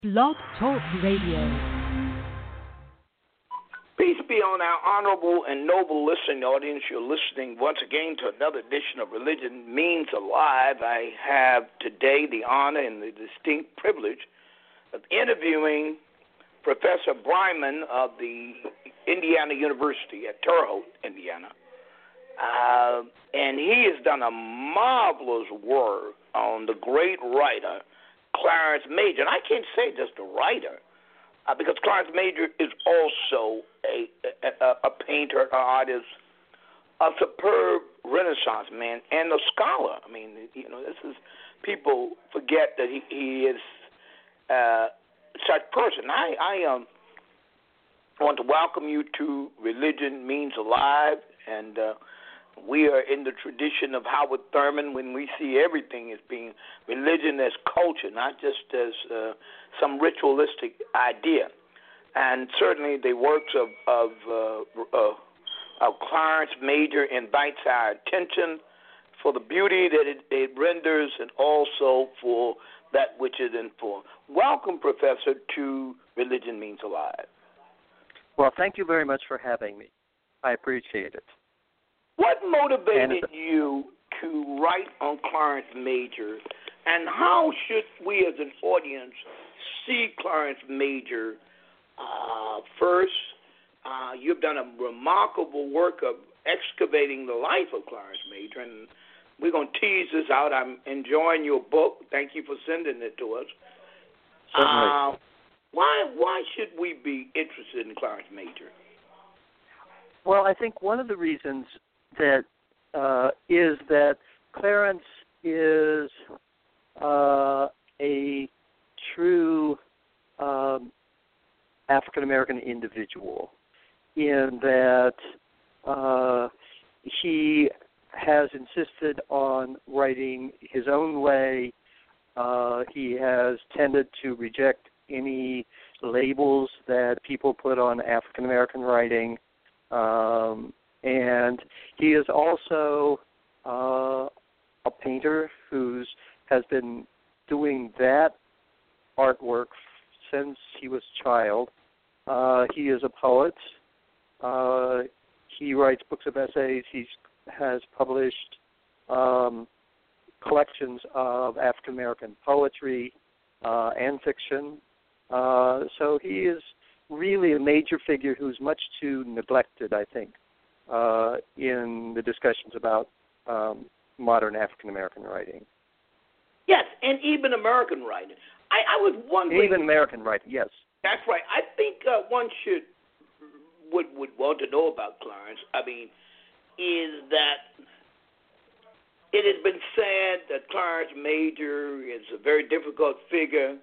Blog Talk Radio. Peace be on our honorable and noble listening audience. You're listening once again to another edition of Religion Means Alive. I have today the honor and the distinct privilege of interviewing Professor Bryman of the Indiana University at Terre Haute, Indiana. And he has done a marvelous work on the great writer, Clarence Major. And I can't say just a writer, because Clarence Major is also a painter, an artist, a superb Renaissance man, and a scholar. I mean, this is, people forget that he is such a person. I want to welcome you to Religion Means Alive, and we are in the tradition of Howard Thurman when we see everything as being religion as culture, not just as some ritualistic idea. And certainly the works of Clarence Major invites our attention for the beauty that it renders and also for that which it informs. Welcome, Professor, to Religion Means Alive. Well, thank you very much for having me. I appreciate it. What motivated you to write on Clarence Major, and how should we as an audience see Clarence Major? First, you've done a remarkable work of excavating the life of Clarence Major, and we're going to tease this out. I'm enjoying your book. Thank you for sending it to us. Certainly. Why should we be interested in Clarence Major? Well, I think one of the reasons that is that Clarence is a true African-American individual in that he has insisted on writing his own way. He has tended to reject any labels that people put on African-American writing. And he is also a painter who has been doing that artwork since he was a child. He is a poet. He writes books of essays. He has published collections of African-American poetry and fiction. So he is really a major figure who's much too neglected, I think, in the discussions about modern African-American writing. Yes, and even American writing. I was wondering... Even American writing, yes. That's right. I think one would want to know about Clarence, is that it has been said that Clarence Major is a very difficult figure,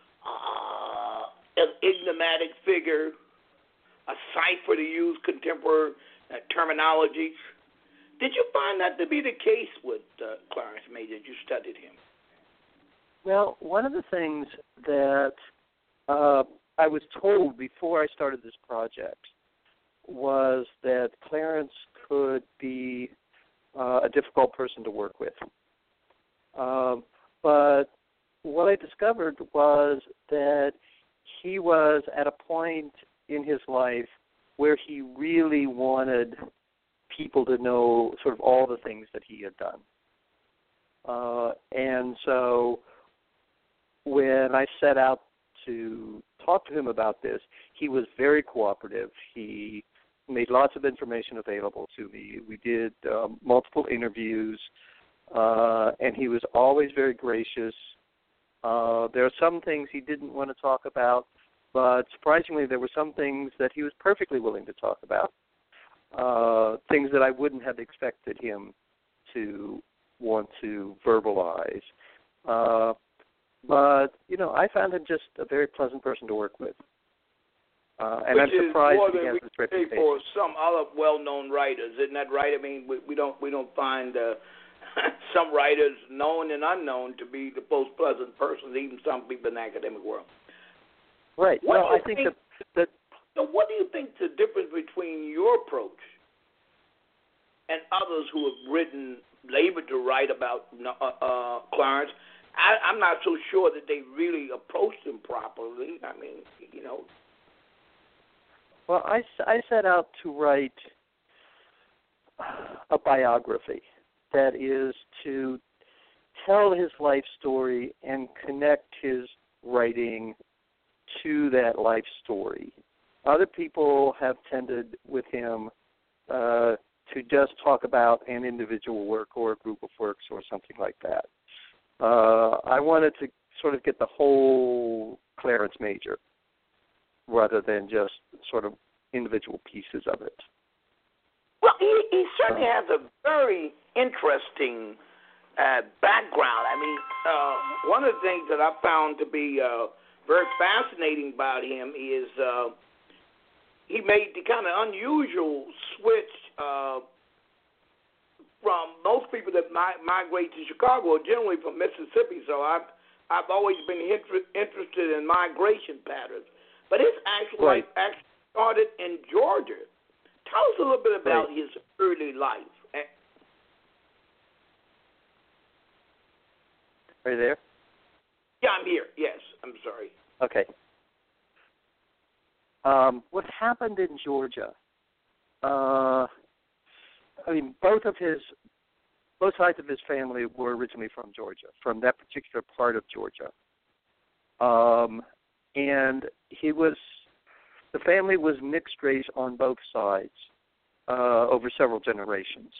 an enigmatic figure, a cipher to use contemporary terminology. Did you find that to be the case with Clarence Major? You studied him. Well, one of the things that I was told before I started this project was that Clarence could be a difficult person to work with. But what I discovered was that he was at a point in his life where he really wanted people to know sort of all the things that he had done. And so when I set out to talk to him about this, he was very cooperative. He made lots of information available to me. We did multiple interviews, and he was always very gracious. There are some things he didn't want to talk about, but surprisingly, there were some things that he was perfectly willing to talk about, things that I wouldn't have expected him to want to verbalize. But, I found him just a very pleasant person to work with. And I'm surprised he has this reputation. For some other well-known writers, isn't that right? We don't find some writers, known and unknown, to be the most pleasant persons, even some people in the academic world. Right. I think that... So what do you think the difference between your approach and others who have labored to write about Clarence I'm not so sure that they really approached him properly. I mean, you know. Well, I set out to write a biography, that is to tell his life story and connect his writing to that life story. Other people have tended with him to just talk about an individual work or a group of works or something like that. I wanted to sort of get the whole Clarence Major rather than just sort of individual pieces of it. Well, he certainly has a very interesting background. I mean, one of the things that I found to be very fascinating about him is he made the kind of unusual switch from most people that migrate to Chicago are generally from Mississippi. So I've always been interested in migration patterns. But his actual life actually started in Georgia. Tell us a little bit about his early life. Are you there? Yeah, I'm here. Yes, I'm sorry. Okay. What happened in Georgia? I mean, both sides of his family were originally from Georgia, from that particular part of Georgia, and the family was mixed race on both sides over several generations.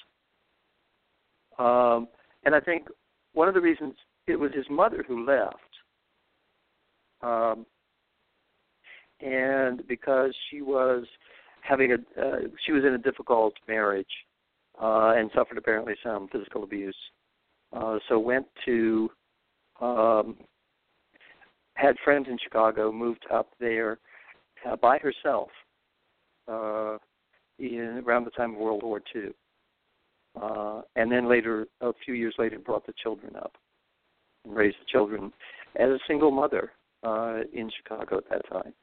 And I think one of the reasons it was his mother who left, and because she was she was in a difficult marriage and suffered apparently some physical abuse, so went to had friends in Chicago, moved up there by herself around the time of World War II. And then later, a few years later, brought the children up and raised the children as a single mother in Chicago at that time.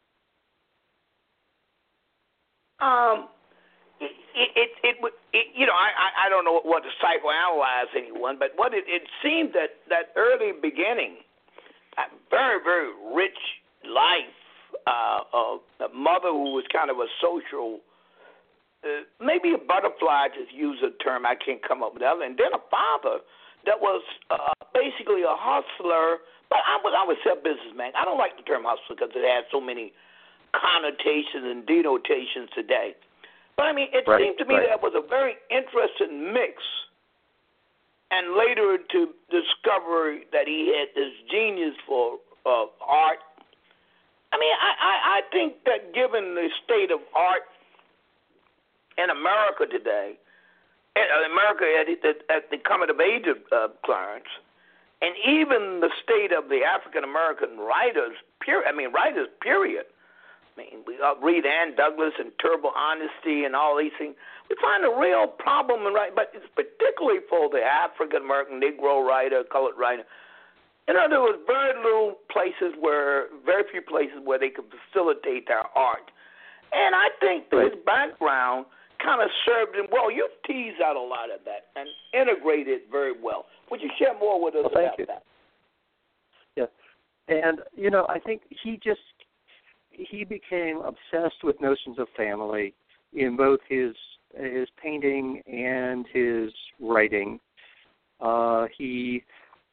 I don't know what to psychoanalyze anyone, but it seemed that early beginning, a very, very rich life, a mother who was kind of a social, maybe a butterfly, to use a term I can't come up with, and then a father that was basically a hustler, but I would say a businessman. I don't like the term hustler because it has so many connotations and denotations today. But, I mean, it seemed to me that was a very interesting mix. And later to discover that he had this genius for art. I mean, I think that given the state of art in America today, America at the coming of age of Clarence, and even the state of the African-American writers, period. I mean, we read Ann Douglas and Terrible Honesty and all these things. We find a real problem in writing, but it's particularly for the African-American, Negro writer, colored writer. You know, there was very few places where they could facilitate their art. And I think his background kind of served him well. You teased out a lot of that and integrated very well. Would you share more with us about that? Yeah. And, you know, I think he became obsessed with notions of family in both his painting and his writing. He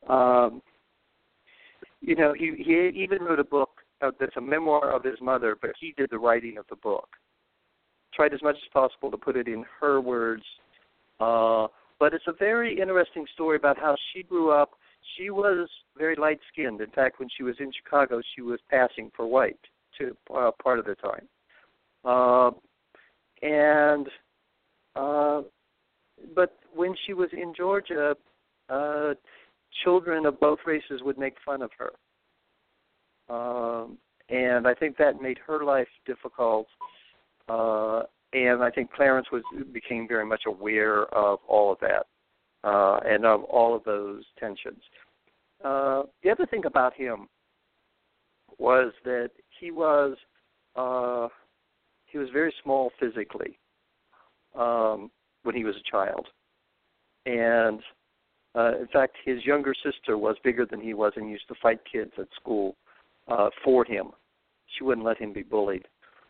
even wrote a book that's a memoir of his mother, but he did the writing of the book. Tried as much as possible to put it in her words. But it's a very interesting story about how she grew up. She was very light-skinned. In fact, when she was in Chicago, she was passing for white part of the time. But when she was in Georgia, children of both races would make fun of her. And I think that made her life difficult. And I think Clarence became very much aware of all of that and of all of those tensions. The other thing about him was that he was very small physically when he was a child, and In fact, his younger sister was bigger than he was and used to fight kids at school for him. She wouldn't let him be bullied.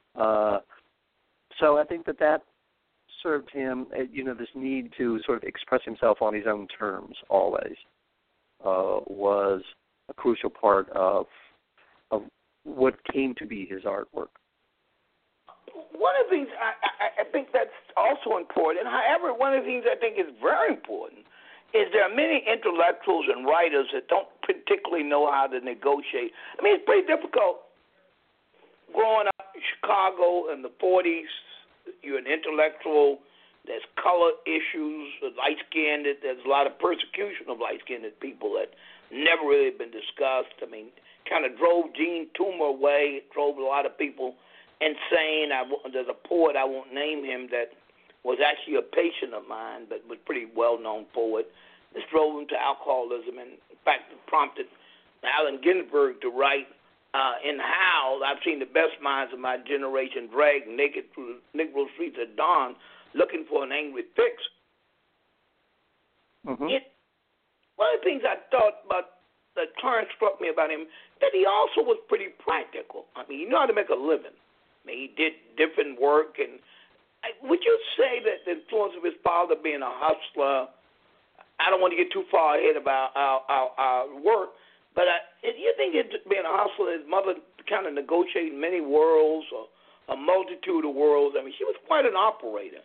So I think that served him, this need to sort of express himself on his own terms always was a crucial part of what came to be his artwork. One of the things I think that's also important, however, one of the things I think is very important is there are many intellectuals and writers that don't particularly know how to negotiate. I mean, it's pretty difficult growing up in Chicago in the 40s. You're an intellectual. There's color issues, light-skinned. There's a lot of persecution of light-skinned people that never really been discussed. I mean, kind of drove Gene Toomer away, drove a lot of people insane. There's a poet, I won't name him, that was actually a patient of mine, but was a pretty well-known poet. This drove him to alcoholism, and in fact, it prompted Allen Ginsberg to write in Howl, I've seen the best minds of my generation drag naked through the Negro streets at dawn looking for an angry fix. Mm-hmm. One of the things I thought about that Clarence struck me about him, that he also was pretty practical. I mean, he knew how to make a living. I mean, he did different work, and would you say that the influence of his father being a hustler, I don't want to get too far ahead about our work, but you think being a hustler, his mother kind of negotiating many worlds or a multitude of worlds? I mean, she was quite an operator.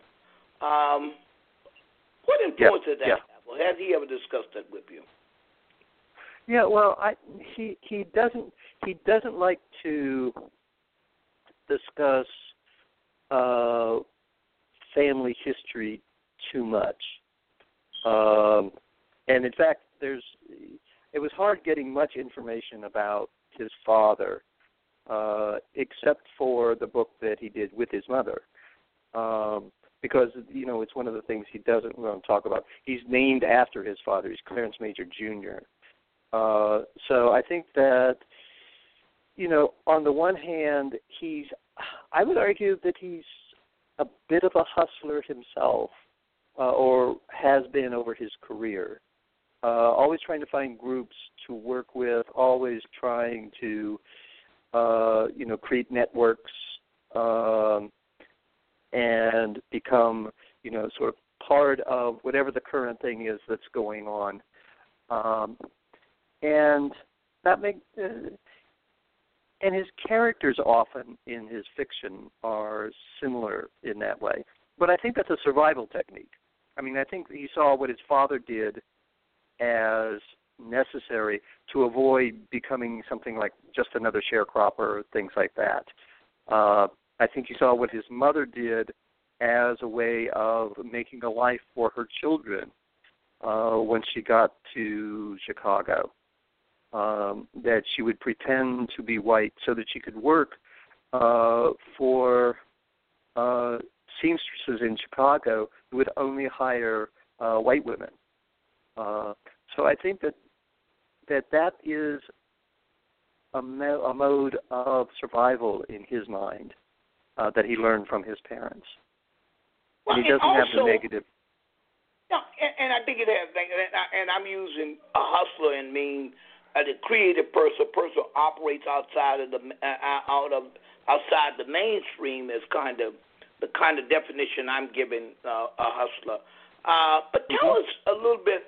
What influence did that have? Has he ever discussed that with you? Yeah, well, he doesn't like to discuss family history too much, and in fact, it was hard getting much information about his father, except for the book that he did with his mother, because it's one of the things he doesn't want to talk about. He's named after his father. He's Clarence Major Jr. So I think that on the one hand, I would argue that he's a bit of a hustler himself, or has been over his career. Always trying to find groups to work with, always trying to, create networks and become, sort of part of whatever the current thing is that's going on. And that and his characters often in his fiction are similar in that way. But I think that's a survival technique. I mean, I think he saw what his father did as necessary to avoid becoming something like just another sharecropper or things like that. I think he saw what his mother did as a way of making a life for her children when she got to Chicago, that she would pretend to be white so that she could work for seamstresses in Chicago who would only hire white women. So I think that is a mode of survival in his mind that he learned from his parents. Well, and he doesn't have the negative. No, and I think it has. And I'm using a hustler and mean the creative person. A person operates outside the mainstream is kind of the kind of definition I'm giving a hustler. But tell us a little bit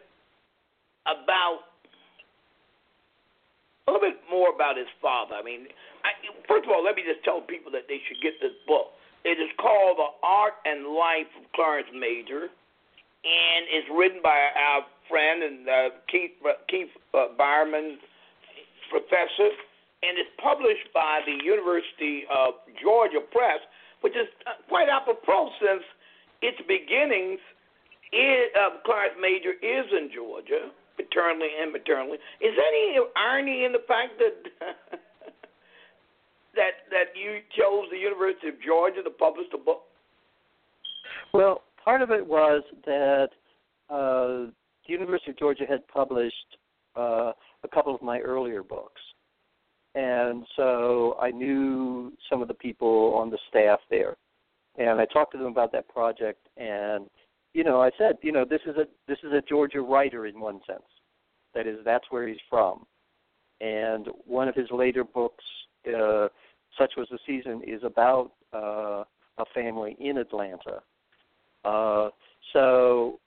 more about his father. I mean, first of all, let me just tell people that they should get this book. It is called The Art and Life of Clarence Major, and it's written by our friend and Keith Byerman, professor, and it's published by the University of Georgia Press, which is quite apropos since its beginnings. Clarence Major is in Georgia, paternally and maternally. Is there any irony in the fact that that you chose the University of Georgia to publish the book? Well, part of it was that the University of Georgia had published a couple of my earlier books. And so I knew some of the people on the staff there. And I talked to them about that project, and, I said, this is a Georgia writer in one sense. That is, that's where he's from. And one of his later books, Such Was the Season, is about a family in Atlanta. So,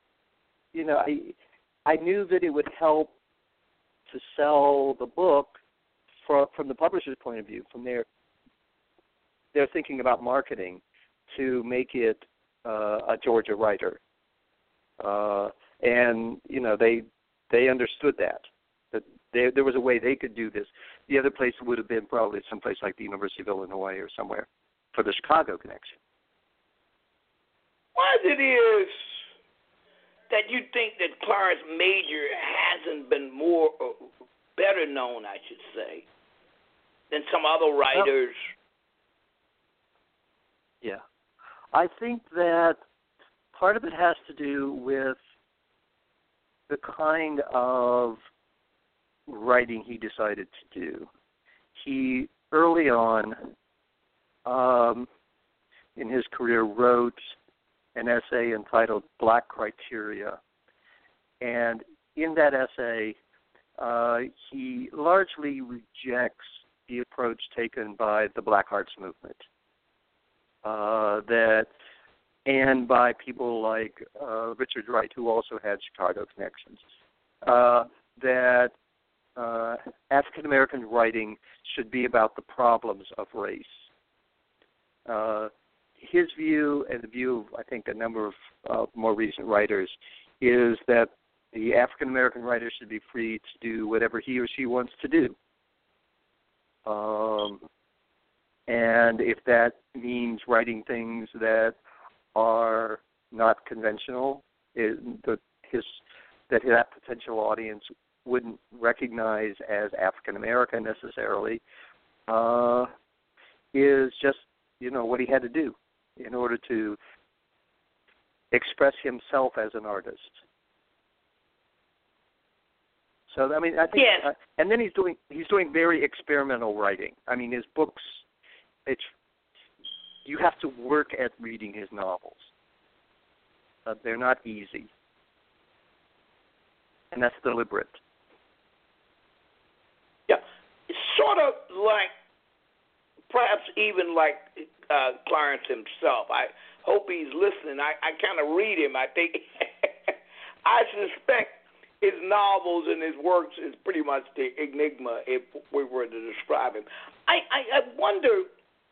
I knew that it would help to sell the book from the publisher's point of view, from their thinking about marketing, to make it a Georgia writer. And, they understood that there was a way they could do this. The other place would have been probably someplace like the University of Illinois or somewhere for the Chicago connection. Why it is that you think that Clarence Major hasn't been better known, I should say, than some other writers? Well, yeah. I think that part of it has to do with the kind of writing he decided to do. He, early on in his career, wrote an essay entitled Black Criteria. And in that essay, he largely rejects the approach taken by the Black Arts Movement, and by people like Richard Wright, who also had Chicago connections, that African American writing should be about the problems of race. His view, and the view of, I think, a number of more recent writers, is that the African American writer should be free to do whatever he or she wants to do. And if that means writing things that are not conventional, that potential audience wouldn't recognize as African American necessarily, is just what he had to do in order to express himself as an artist. So I mean, I think, yes. And then he's doing very experimental writing. I mean, his books, you have to work at reading his novels. They're not easy, and that's deliberate. Yeah, it's sort of like, perhaps even like Clarence himself. I hope he's listening. I kind of read him. I think I suspect his novels and his works is pretty much the enigma if we were to describe him. I wonder,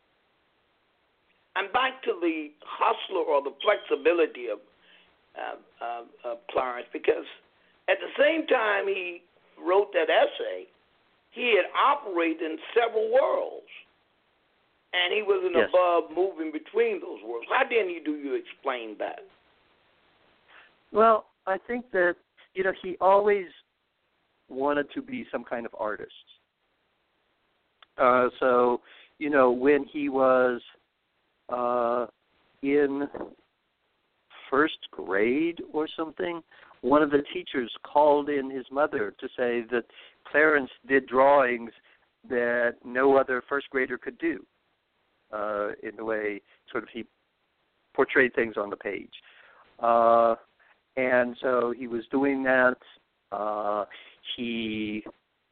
I'm back to the hustler or the flexibility of Clarence, because at the same time he wrote that essay, he had operated in several worlds, and he wasn't above moving between those worlds. How do you explain that? Well, I think that, he always wanted to be some kind of artist. So, when he was in first grade or something, one of the teachers called in his mother to say that Clarence did drawings that no other first grader could do, in the way sort of he portrayed things on the page. And so he was doing that. He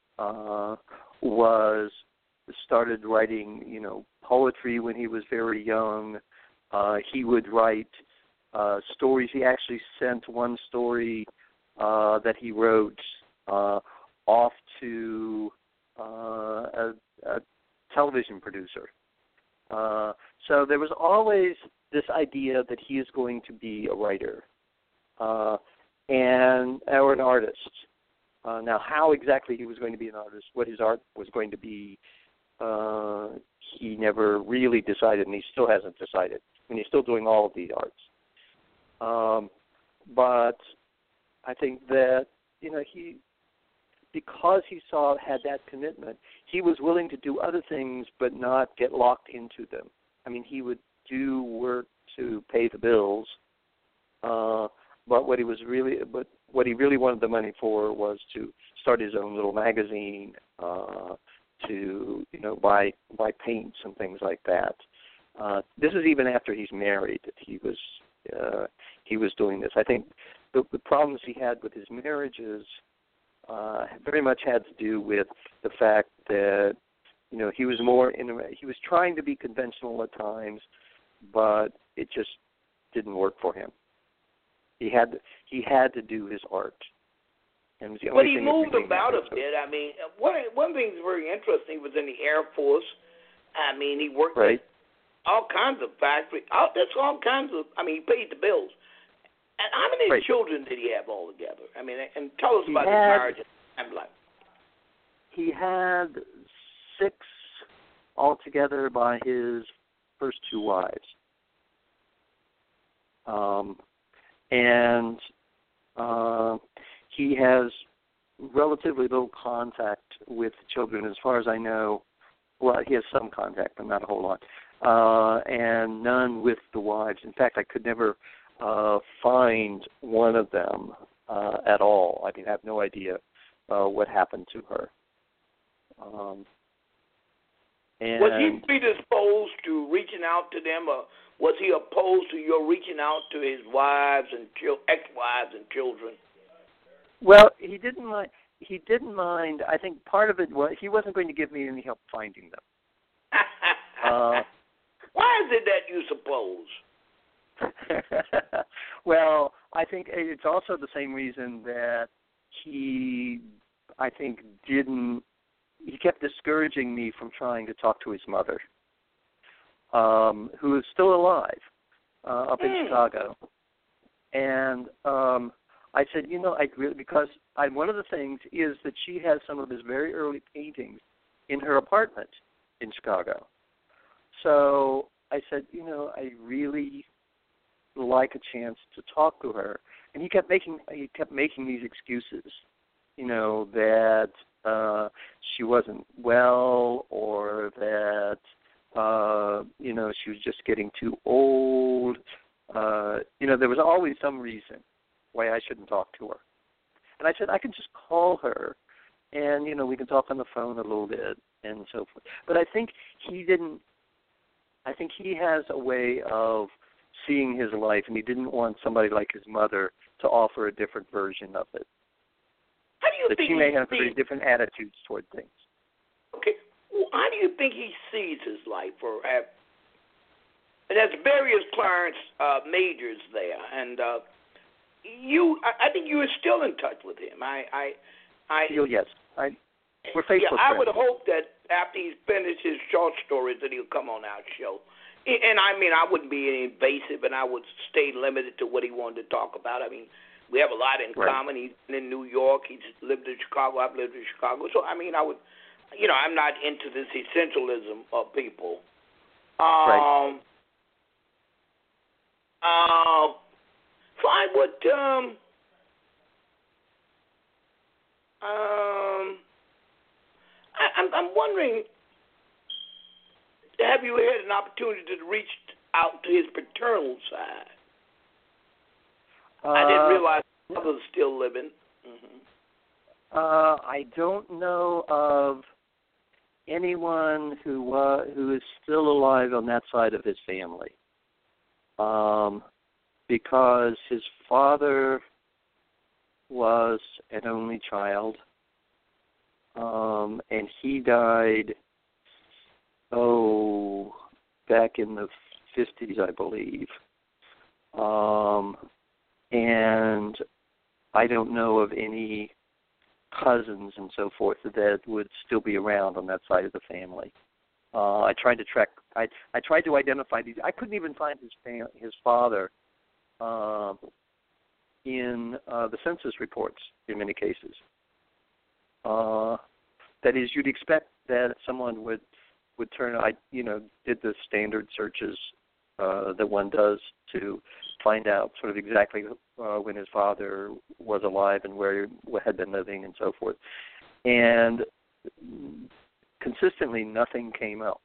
started writing, poetry when he was very young. He would write stories. He actually sent one story that he wrote off to a television producer. So there was always this idea that he is going to be a writer or an artist. Now, how exactly he was going to be an artist, what his art was going to be, he never really decided, and he still hasn't decided. I mean, he's still doing all of the arts. But I think that, because he had that commitment, he was willing to do other things but not get locked into them. I mean, he would do work to pay the bills, but what he really wanted the money for was to start his own little magazine, to buy paints and things like that. This is even after he's married. he was doing this. I think the problems he had with his marriages very much had to do with the fact that he was he was trying to be conventional at times, but it just didn't work for him. He had to do his art. And it was the only he thing moved that about a bit. I mean, one thing that's very interesting, he was in the Air Force. I mean, he worked at all kinds of factories. That's all kinds of. I mean, he paid the bills. And how many children did he have altogether? I mean, and tell us about his marriage and life. He had 6 altogether by his first 2 wives. And he has relatively little contact with children, as far as I know. Well, he has some contact, but not a whole lot. And none with the wives. In fact, I could never find one of them at all. I mean, I have no idea what happened to her. And was he predisposed to reaching out to them, or was he opposed to your reaching out to his wives and ex-wives and children? Well, he didn't mind. He didn't mind. I think part of it was he wasn't going to give me any help finding them. Why is it that you suppose? Well, I think it's also the same reason that he kept discouraging me from trying to talk to his mother, who is still alive up in Chicago. And I said, because one of the things is that she has some of his very early paintings in her apartment in Chicago. So I said, I really like a chance to talk to her. And he kept making these excuses, that she wasn't well, or that she was just getting too old. There was always some reason why I shouldn't talk to her. And I said, I can just call her, and we can talk on the phone a little bit and so forth. But I think he has a way of seeing his life, and he didn't want somebody like his mother to offer a different version of it. How do you think she may have very different attitudes toward things. Okay. Well, how do you think he sees his life? And there's various Clarence Majors there, and I think you are still in touch with him. Yes. We're Facebook friends. I would hope that after he's finished his short stories that he'll come on our show. And I mean, I wouldn't be invasive, and I would stay limited to what he wanted to talk about. I mean, we have a lot in common. He's in New York. He's lived in Chicago. I've lived in Chicago. So, I mean, I'm not into this essentialism of people. So I would, I'm wondering, have you had an opportunity to reach out to his paternal side? I didn't realize his mother was still living. Mm-hmm. I don't know of anyone who is still alive on that side of his family, because his father was an only child, and he died, back in the 50s, I believe. And I don't know of any cousins and so forth that would still be around on that side of the family. I tried to identify these. I couldn't even find his father in the census reports in many cases. That is, you'd expect that someone would turn. I did the standard searches that one does to find out sort of exactly when his father was alive and where he had been living and so forth. And consistently, nothing came up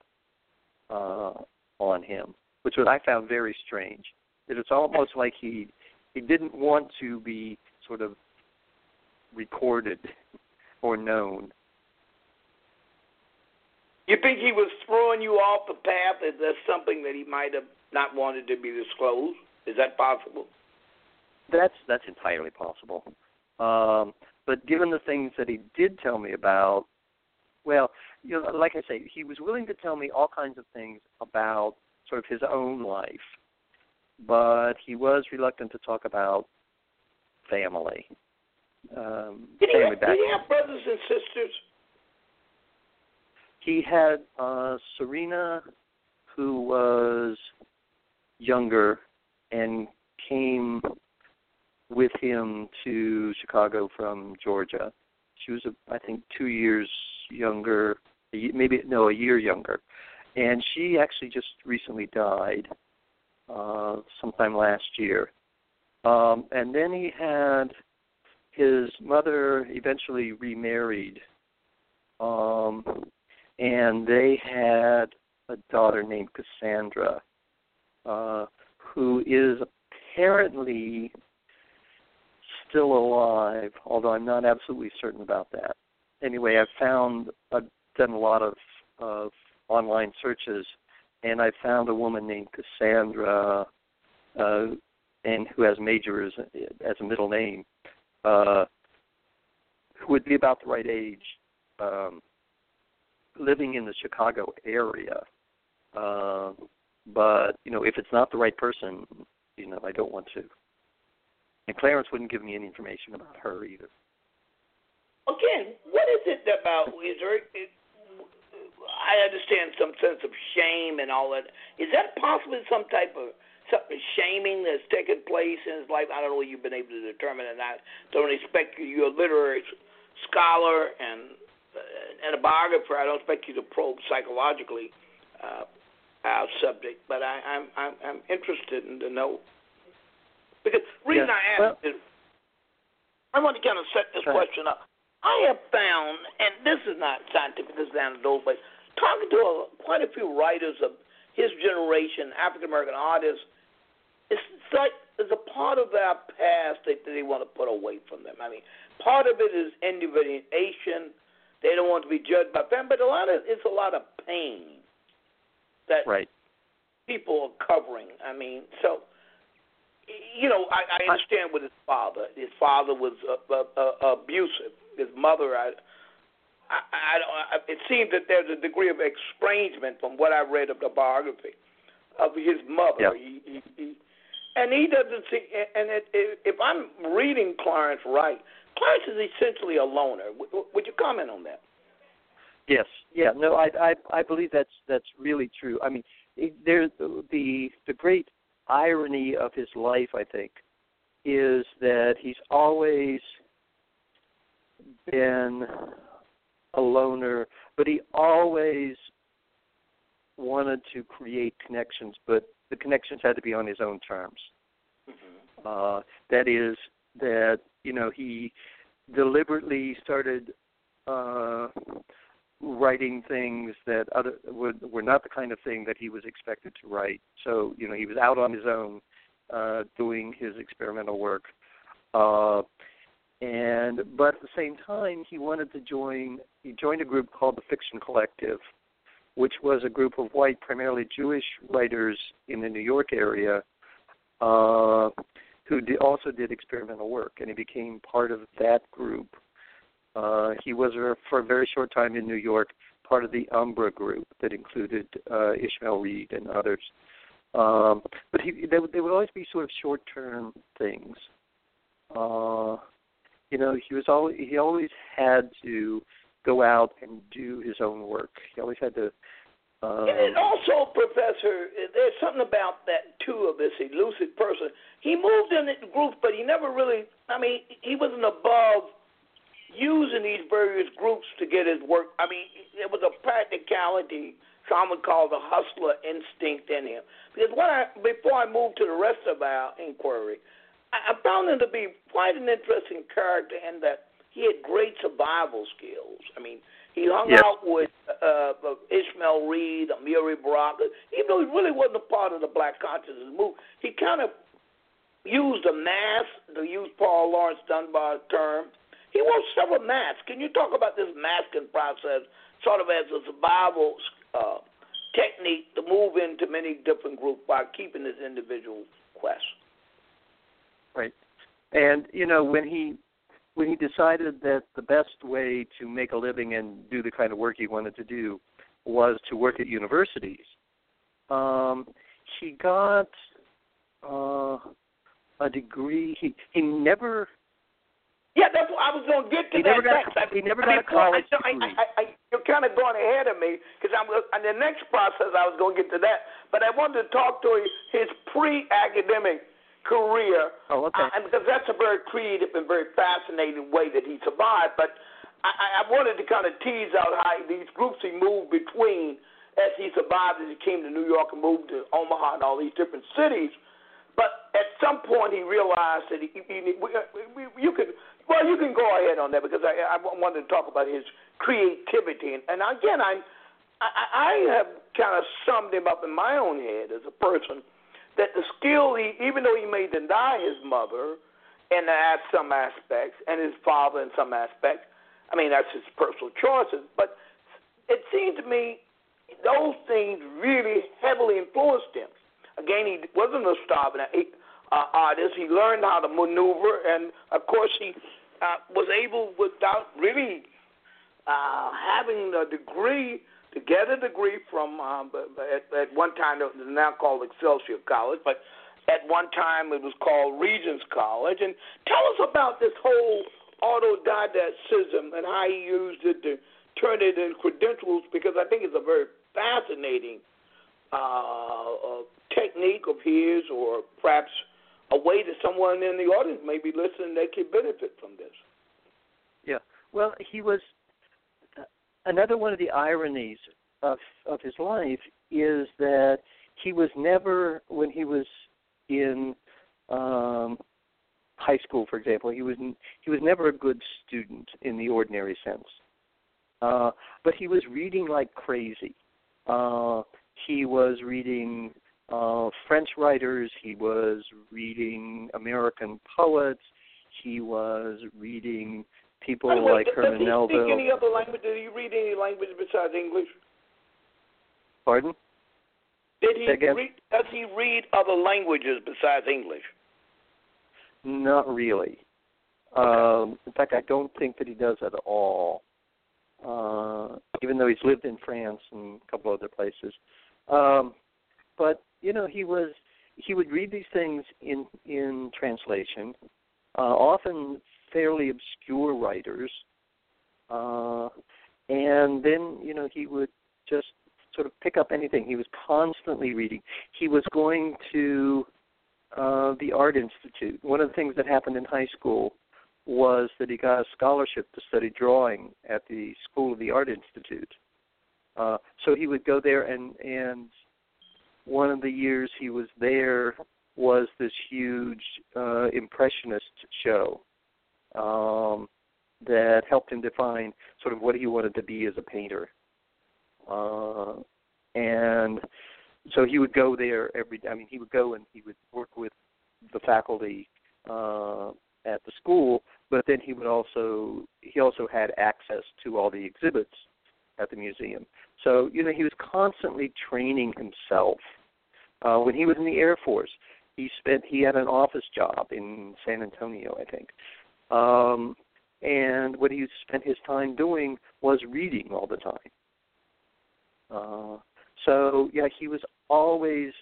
on him, which I found very strange. That it's almost like he didn't want to be sort of recorded or known. You think he was throwing you off the path? Is there something that he might have not wanted to be disclosed? Is that possible? That's entirely possible. But given the things that he did tell me about, well, like I say, he was willing to tell me all kinds of things about sort of his own life, but he was reluctant to talk about family. Did he have brothers and sisters? He had Serena, who was younger and came with him to Chicago from Georgia. She was, I think, 2 years younger, a year younger. And she actually just recently died sometime last year. And then he had his mother eventually remarried, and they had a daughter named Cassandra, who is apparently still alive, although I'm not absolutely certain about that. Anyway, I've done a lot of online searches, and I found a woman named Cassandra, and who has Major as a middle name, who would be about the right age, living in the Chicago area. But, if it's not the right person, I don't want to. And Clarence wouldn't give me any information about her either. Again, what is it about, I understand some sense of shame and all that. Is that possibly some type of shaming that's taken place in his life? I don't know if you've been able to determine it. I don't expect you. You're a literary scholar and a biographer. I don't expect you to probe psychologically our subject, but I'm interested in to know. Because the reason I ask is, I want to kind of set this question up. I have found, and this is not scientific, this is anecdotal, but talking to quite a few writers of his generation, African-American artists, it's like there's a part of our past that they want to put away from them. I mean, part of it is individuation. They don't want to be judged by family, but it's a lot of pain that people are covering. I mean, so, I understand with his father. His father was abusive. His mother, it seems that there's a degree of estrangement from what I read of the biography of his mother. And he doesn't see. And if I'm reading Clarence right, Clarence is essentially a loner. Would you comment on that? Yes. Yeah. No, I believe that's really true. I mean, there's the great irony of his life, I think, is that he's always been a loner, but he always wanted to create connections, but the connections had to be on his own terms. Mm-hmm. That is, that he deliberately started writing things that were not the kind of thing that he was expected to write. So he was out on his own doing his experimental work. But at the same time, he wanted to join a group called the Fiction Collective, which was a group of white, primarily Jewish writers in the New York area who also did experimental work, and he became part of that group. He was, for a very short time in New York, part of the Umbra group that included Ishmael Reed and others. But they would always be sort of short-term things. He always had to go out and do his own work. He always had to. And also, Professor, there's something about that too of this elusive person. He moved in the groups, but he never really. I mean, he wasn't above using these various groups to get his work. I mean, it was a practicality. Some would call the hustler instinct in him. Because before I moved to the rest of our inquiry, I found him to be quite an interesting character in that he had great survival skills. I mean, he hung out with Ishmael Reed, Amiri Baraka. Even though he really wasn't a part of the black consciousness movement, he kind of used a mask, to use Paul Laurence Dunbar's term. He wrote several masks. Can you talk about this masking process sort of as a survival technique to move into many different groups while keeping his individual quest? Right. And when he decided that the best way to make a living and do the kind of work he wanted to do was to work at universities, he got a degree. He never. Yeah, that's what I was going to get to. He never got a college degree. You're kind of going ahead of me because in the next process I was going to get to that. But I wanted to talk to his pre-academic career. Oh, okay. Because that's a very creative and very fascinating way that he survived. But I wanted to kind of tease out how these groups he moved between as he survived, as he came to New York and moved to Omaha and all these different cities. But at some point he realized that you can go ahead on that because I wanted to talk about his creativity. And again, I have kind of summed him up in my own head as a person that the skill, even though he may deny his mother in some aspects and his father in some aspects, I mean, that's his personal choices, but it seemed to me those things really heavily influenced him. Again, he wasn't a starving artist. He learned how to maneuver, and, of course, he was able, without really having a degree, to get a degree from, at one time, it was now called Excelsior College, but at one time it was called Regents College. And tell us about this whole autodidactism and how he used it to turn it into credentials, because I think it's a very fascinating technique of his, or perhaps a way that someone in the audience may be listening that could benefit from this. Yeah. Well, he was another one of the ironies of his life is that he was never, when he was in high school, for example, he was never a good student in the ordinary sense. But he was reading like crazy. He was reading French writers. He was reading American poets. He was reading people like Herman Melville. Does he speak any other language? Did he read any language besides English? Pardon? Does he read other languages besides English? Not really. In fact, I don't think that he does at all. Even though he's lived in France and a couple other places. But he would read these things in translation, often fairly obscure writers, and then he would just sort of pick up anything. He was constantly reading. He was going to the Art Institute. One of the things that happened in high school was that he got a scholarship to study drawing at the School of the Art Institute. So he would go there, and one of the years he was there was this huge impressionist show that helped him define sort of what he wanted to be as a painter. And so he would go there he would go and he would work with the faculty at the school, but then he also had access to all the exhibits at the museum. So, he was constantly training himself. When he was in the Air Force, he had an office job in San Antonio, I think. And what he spent his time doing was reading all the time. So, he was always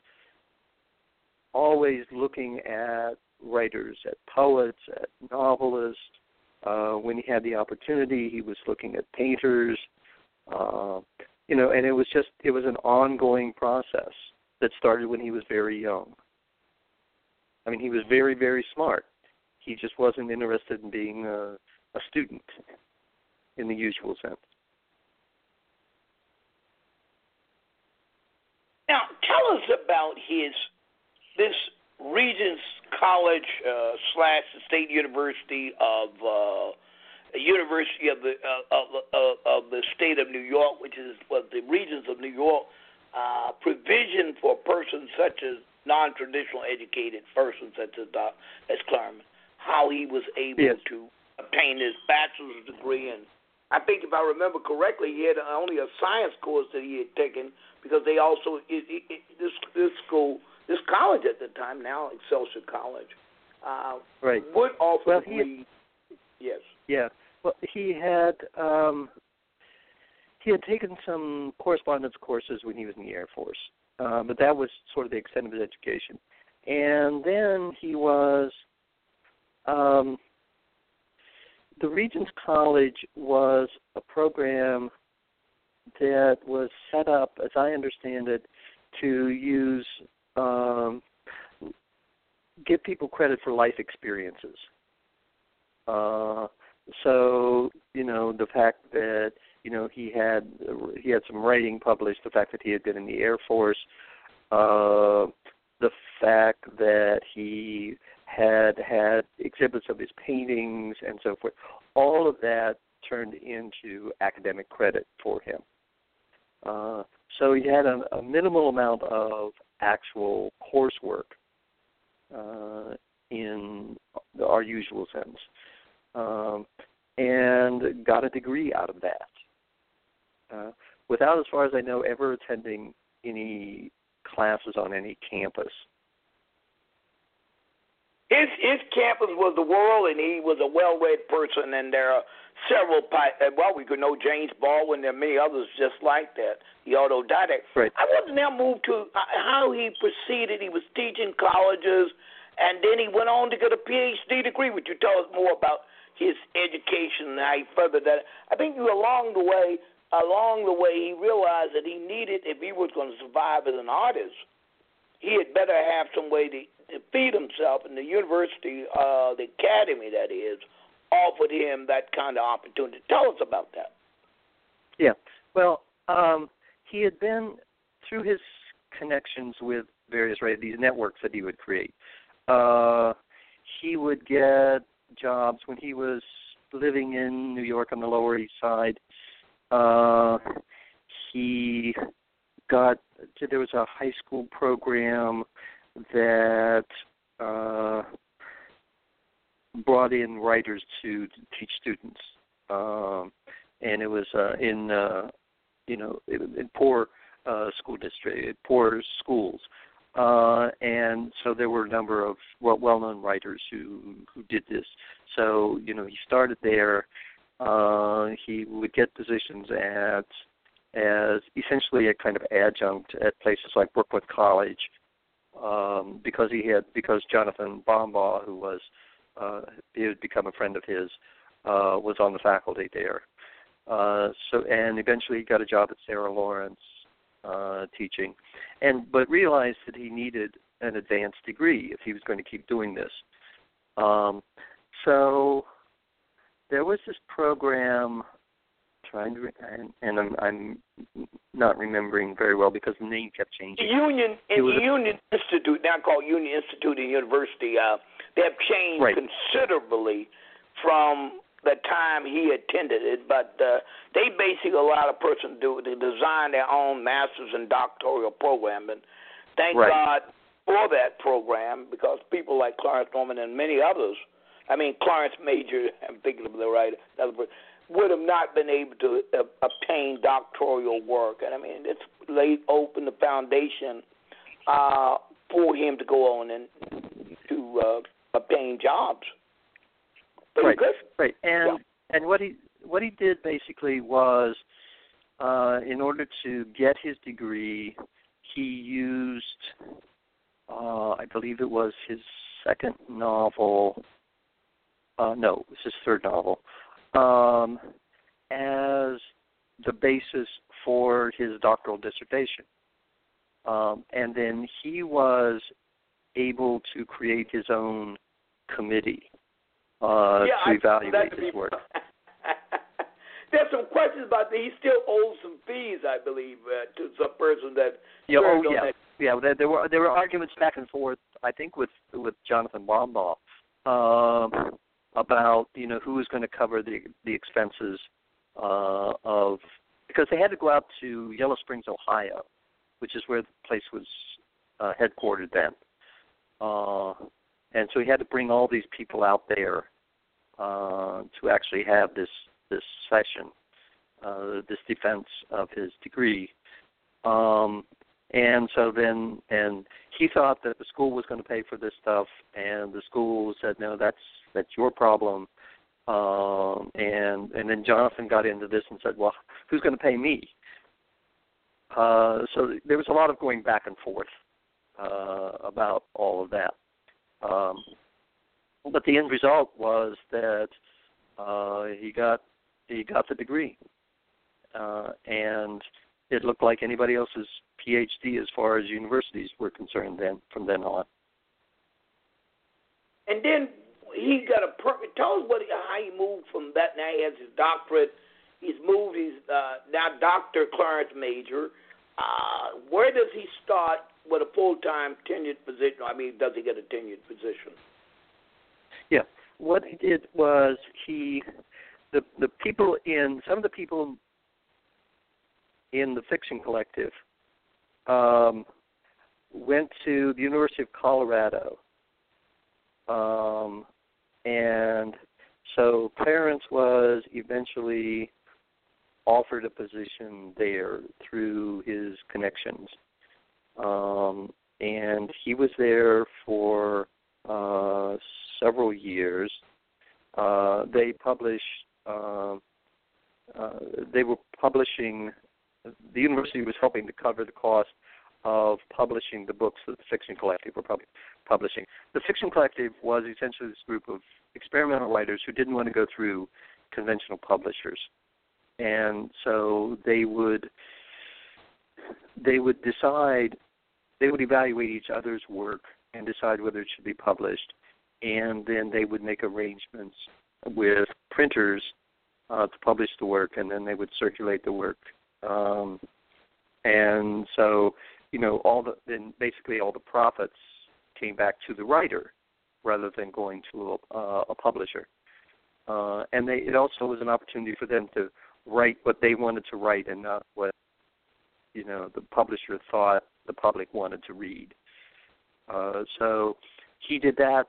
looking at writers, at poets, at novelists. When he had the opportunity, he was looking at painters. And it was an ongoing process that started when he was very young. I mean, he was very, very smart. He just wasn't interested in being a student in the usual sense. Now, tell us about this Regents College / the State University of the State of New York, which is the Regents of New York, provision for persons such as non-traditional educated persons such as Clarence, how he was able to obtain his bachelor's degree. And I think, if I remember correctly, he had only a science course that he had taken, because they also this college at the time, now Excelsior College, Right. would offer Well, degrees. Yes. Yeah. Well, he had taken some correspondence courses when he was in the Air Force, but that was sort of the extent of his education. And then he was the Regents College was a program that was set up, as I understand it, to use give people credit for life experiences. So, the fact that, he had some writing published, the fact that he had been in the Air Force, the fact that he had exhibits of his paintings and so forth, all of that turned into academic credit for him. So he had a minimal amount of actual coursework in our usual sense, and got a degree out of that, without, as far as I know, ever attending any classes on any campus. His campus was the world, and he was a well-read person, and there are several, we could know James Baldwin, there are many others just like that, the autodidact. Right. I want to now move to how he proceeded. He was teaching colleges, and then he went on to get a Ph.D. degree. Would you tell us more about his education and how he furthered that? I think along the way, he realized that he needed, if he was going to survive as an artist, he had better have some way to feed himself, and the university, the academy, that is, offered him that kind of opportunity. Tell us about that. Yeah. Well, he had been, through his connections with various, these networks that he would create, he would get jobs when he was living in New York on the Lower East Side. There was a high school program that brought in writers to teach students, and it was in poor school district, poor schools, and so there were a number of well-known writers who did this. So he started there. He would get positions as essentially a kind of adjunct at places like Brookwood College, because Jonathan Bombaugh, who was he had become a friend of his, was on the faculty there. And eventually he got a job at Sarah Lawrence teaching, but realized that he needed an advanced degree if he was going to keep doing this. So there was this program. I'm not remembering very well because the name kept changing. Union Institute, now called Union Institute and University, they have changed considerably from the time he attended it, but they basically allow a person to design their own master's and doctoral program, and thank God for that program, because people like Clarence Norman and many others, Clarence Major, I'm thinking of the writer, would have not been able to obtain doctoral work. And it's laid open the foundation for him to go on and to obtain jobs. Pretty good. Right. And what he did basically was, in order to get his degree, he used, I believe it was his second novel. No, it was his third novel. As the basis for his doctoral dissertation. And then he was able to create his own committee to evaluate his work. There's some questions about that. He still owes some fees, I believe, to some person that... There were arguments back and forth, I think, with Jonathan Bombaugh, about who was going to cover the expenses of, because they had to go out to Yellow Springs, Ohio, which is where the place was headquartered then, and so he had to bring all these people out there to actually have this session, this defense of his degree. And so then, and he thought that the school was going to pay for this stuff, and the school said, no, that's your problem. And then Jonathan got into this and said, well, who's going to pay me? So there was a lot of going back and forth about all of that. But the end result was that he got the degree, and it looked like anybody else's PhD as far as universities were concerned from then on. And then he got a perfect. Tell us how he moved from that. Now he has his doctorate. He's moved. He's now Dr. Clarence Major. Where does he start with a full-time tenured position? I mean, does he get a tenured position? Yeah. What he did was some of the people in the Fiction Collective went to the University of Colorado. And so Clarence was eventually offered a position there through his connections. And he was there for several years. They were publishing, the university was helping to cover the cost of publishing the books that the Fiction Collective were publishing. The Fiction Collective was essentially this group of experimental writers who didn't want to go through conventional publishers. And so they would evaluate each other's work and decide whether it should be published, and then they would make arrangements with printers to publish the work, and then they would circulate the work. And so, basically all the profits came back to the writer rather than going to a publisher. And it also was an opportunity for them to write what they wanted to write and not what, the publisher thought the public wanted to read. So he did that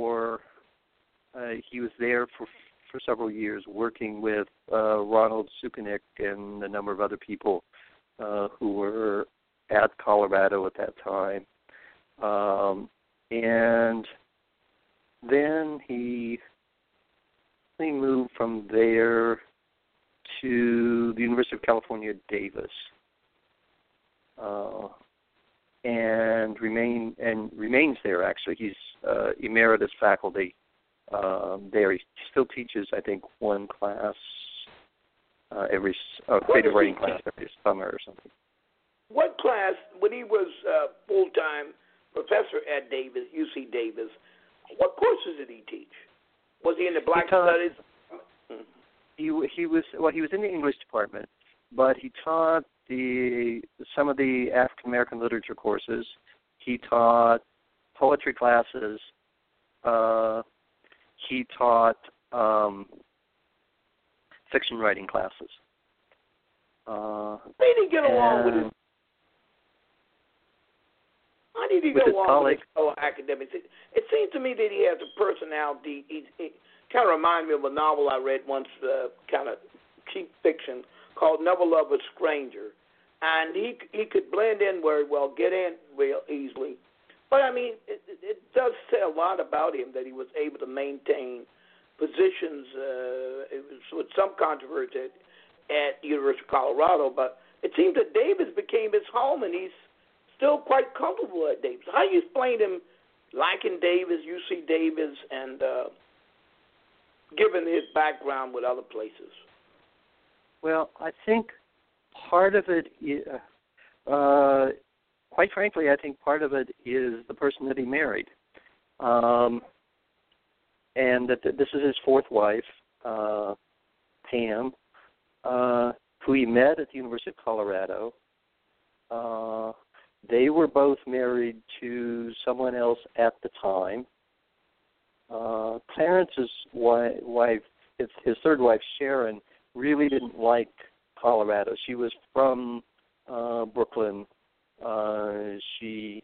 he was there for several years working with Ronald Sukenik and a number of other people who were at Colorado at that time. And then he moved from there to the University of California, Davis, and remains there. Actually, he's emeritus faculty there. He still teaches, I think, one class creative writing class every summer or something. What class, when he was full-time professor at Davis, UC Davis, what courses did he teach? Was he in the Black Studies? He was in the English department, but he taught some of the African American literature courses. He taught poetry classes. He taught fiction writing classes. How did he get along with his? How did he get along with his fellow academics? It seems to me that he has a personality. He kind of reminds me of a novel I read once, kind of cheap fiction, called Never Love a Stranger. And he could blend in very well, get in real easily. But, I mean, it does say a lot about him that he was able to maintain positions with some controversy at the University of Colorado. But it seems that Davis became his home, and he's still quite comfortable at Davis. How do you explain him liking Davis, UC Davis, and given his background with other places? Well, I think part of it, quite frankly, I think part of it is the person that he married. And that this is his fourth wife, Pam, who he met at the University of Colorado. They were both married to someone else at the time. Clarence's wife, his third wife, Sharon, really didn't like Colorado. She was from Brooklyn. She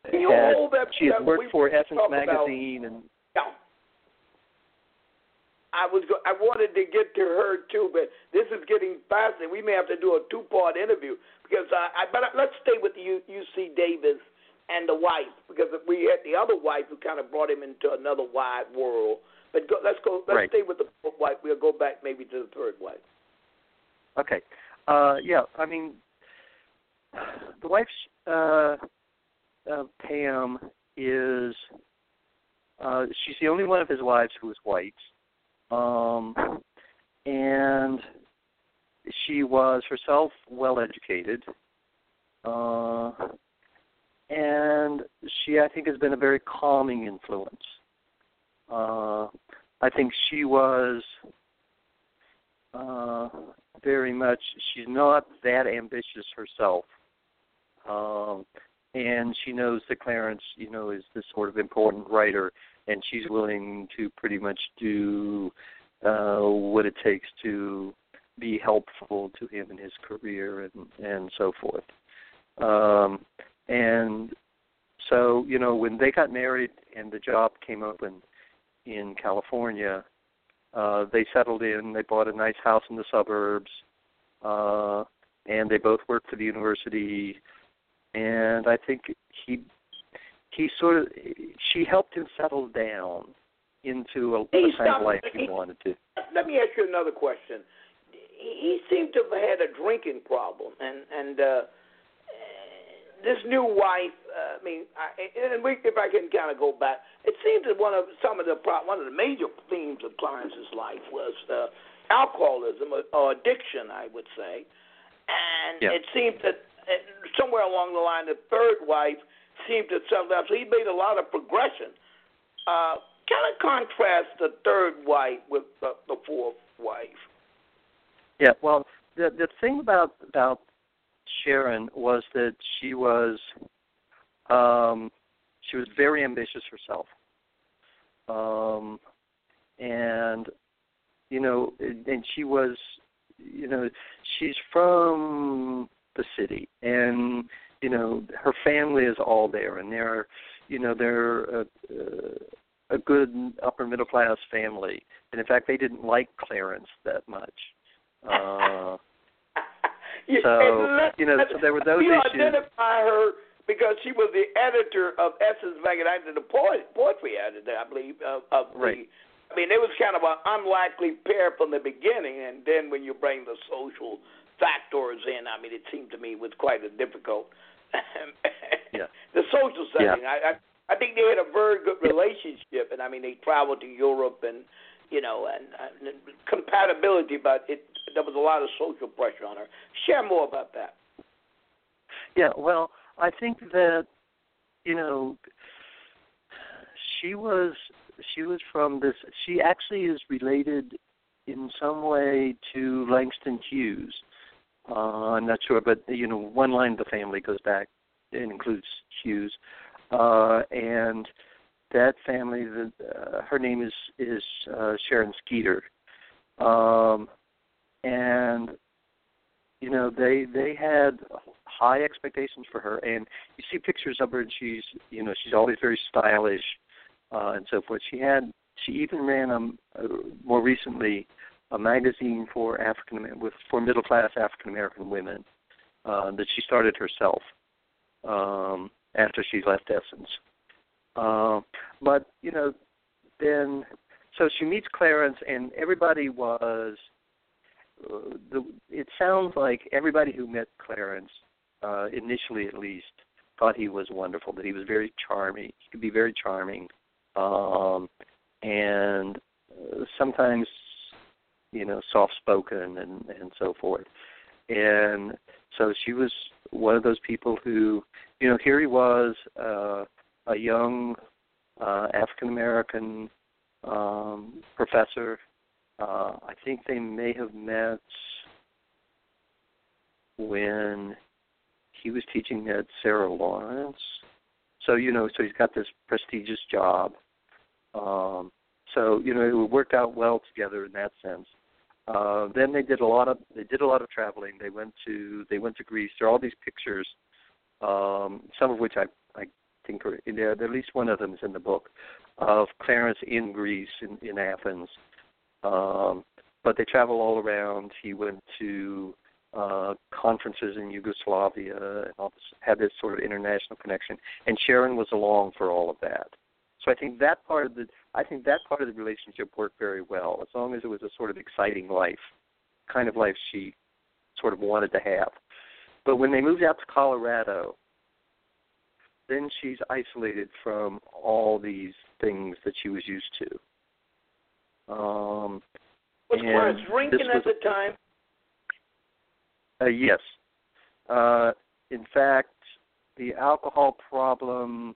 had worked for Essence magazine, and I wanted to get to her too, but this is getting fascinating. We may have to do a 2-part interview because but let's stay with UC Davis and the wife, because we had the other wife who kind of brought him into another wide world. But let's right. stay with the wife. We'll go back maybe to the third wife. Okay. Yeah, I mean, the wife, Pam, is she's the only one of his wives who is white, and she was herself well educated. And she, I think, has been a very calming influence. I think she was very much, she's not that ambitious herself. And she knows that Clarence, is this sort of important writer, and she's willing to pretty much do what it takes to be helpful to him in his career and so forth. And so, when they got married and the job came open in California, they settled in. They bought a nice house in the suburbs, and they both worked for the university. And I think she helped him settle down into a kind of life he wanted to. Let me ask you another question. He seemed to have had a drinking problem, and this new wife. If I can kind of go back, it seems that one of the major themes of Clarence's life was alcoholism or addiction, I would say, and it seemed that somewhere along the line, the third wife seemed to settle down. So he made a lot of progression. Kind of contrast the third wife with the fourth wife. Yeah, well, the thing about Sharon was that she was very ambitious herself, and she was, she's from the city, and her family is all there, and they're a good upper middle class family, and in fact they didn't like Clarence that much. So there were those issues. You identify her because she was the editor of Essence Magazine, the poetry editor, I believe. Right. It was kind of an unlikely pair from the beginning, and then when you bring the social factors in, it seemed to me was quite a difficult. The social setting. Yeah. I think they had a very good relationship, and they traveled to Europe and compatibility, but there was a lot of social pressure on her. Share more about that. Yeah, well, I think that she was from this. She actually is related in some way to Langston Hughes. I'm not sure, but one line of the family goes back and includes Hughes, and that family. Her name is Sharon Skeeter, and they had high expectations for her. And you see pictures of her, and she's always very stylish and so forth. She even ran more recently a magazine for middle class African American women that she started herself after she left Essence. But then so she meets Clarence, and everybody was. It sounds like everybody who met Clarence, initially at least, thought he was wonderful. That he was very charming. He could be very charming, and sometimes soft-spoken and so forth. And so she was one of those people who, here he was, a young African-American professor. I think they may have met when he was teaching at Sarah Lawrence. So, so he's got this prestigious job. So, it worked out well together in that sense. Then they did a lot of traveling. They went to Greece. There are all these pictures, some of which I think are in there. At least one of them is in the book, of Clarence in Greece, in Athens. But they travel all around. He went to conferences in Yugoslavia and all this, had this sort of international connection. And Sharon was along for all of that. So I think that part of the relationship worked very well, as long as it was a sort of exciting life, kind of life she sort of wanted to have. But when they moved out to Colorado, then she's isolated from all these things that she was used to. Was Clarence drinking at the time? Yes. In fact, the alcohol problem,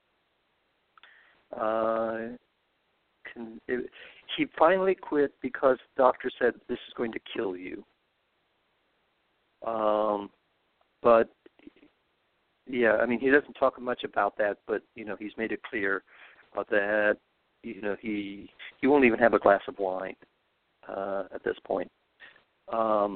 he finally quit because the doctor said, this is going to kill you. But, yeah, I mean, he doesn't talk much about that, but, he's made it clear that, he won't even have a glass of wine at this point. So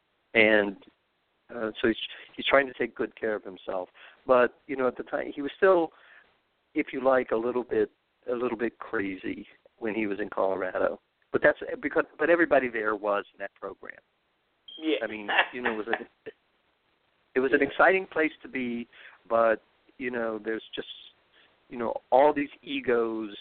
he's trying to take good care of himself. But, at the time, he was still, if you like, a little bit crazy when he was in Colorado. But but everybody there was in that program. Yeah. I mean, it was an exciting place to be, but there's just all these egos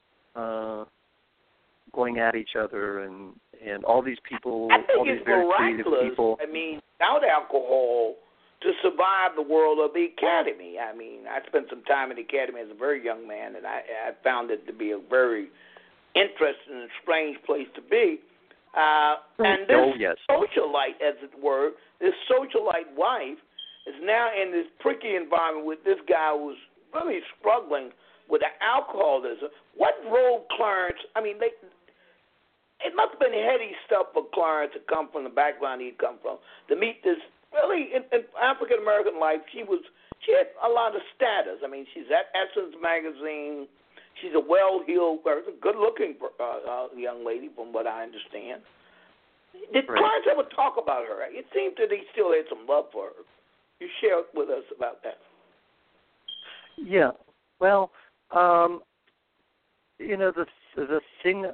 going at each other, and all these people, all these very creative people. I mean, without alcohol, to survive the world of the academy. I mean, I spent some time in the academy as a very young man, and I found it to be a very interesting and strange place to be. And this socialite, as it were, this socialite wife is now in this pricky environment with this guy who's really struggling with the alcoholism. What role Clarence, I mean, it must have been heady stuff for Clarence to come from the background he'd come from, to meet this really, in African-American life, she had a lot of status. I mean, she's at Essence magazine. She's a well-heeled person, good-looking young lady, from what I understand. Did Clarence ever talk about her? It seemed that he still had some love for her. You share with us about that. Yeah. Well, the thing,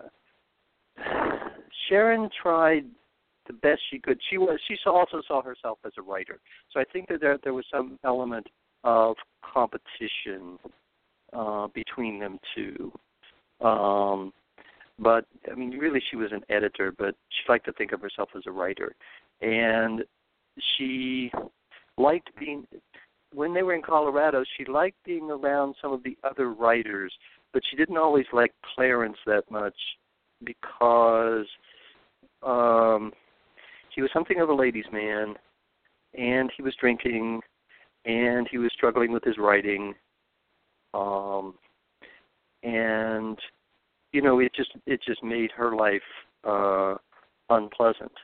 Sharon tried the best she could. She also saw herself as a writer. So I think that there was some element of competition between them two. But, I mean, really she was an editor, but she liked to think of herself as a writer. And she liked being, when they were in Colorado, she liked being around some of the other writers, but she didn't always like Clarence that much because he was something of a ladies' man, and he was drinking, and he was struggling with his writing, and it just made her life unpleasant.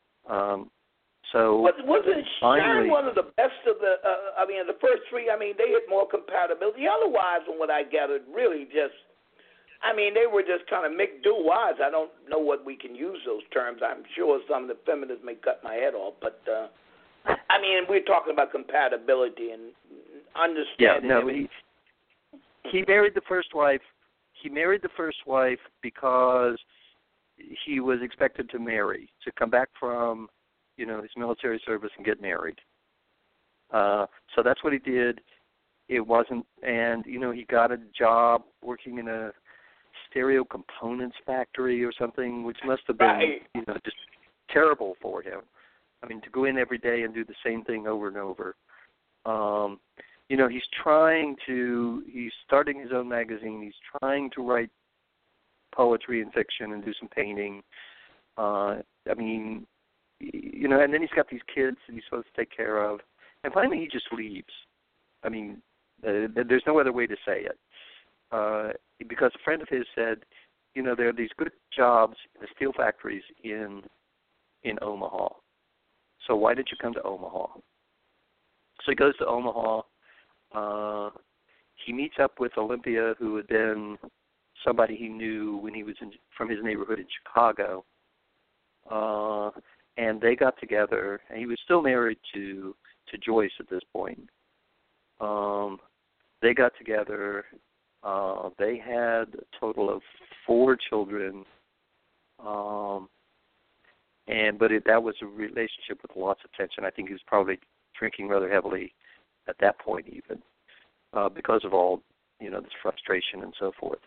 So wasn't Sharon one of the best of the? The first three. I mean, they had more compatibility. The other wives, from what I gathered, really just. I mean, they were just kind of McDo wives. I don't know what we can use those terms. I'm sure some of the feminists may cut my head off, but I mean, we're talking about compatibility and understanding. Yeah, no, he married the first wife. He married the first wife because he was expected to come back from, his military service and get married. So that's what he did. It wasn't, and, he got a job working in a stereo components factory or something, which must have been, just terrible for him. I mean, to go in every day and do the same thing over and over. He's starting his own magazine. He's trying to write poetry and fiction and do some painting. And then he's got these kids that he's supposed to take care of. And finally he just leaves. I mean, there's no other way to say it. Because a friend of his said, there are these good jobs in the steel factories in Omaha. So why did you come to Omaha? So he goes to Omaha. He meets up with Olympia, who had been somebody he knew when he was from his neighborhood in Chicago. And they got together, and he was still married to Joyce at this point. They got together. They had a total of 4 children. That was a relationship with lots of tension. I think he was probably drinking rather heavily at that point, even because of all this frustration and so forth.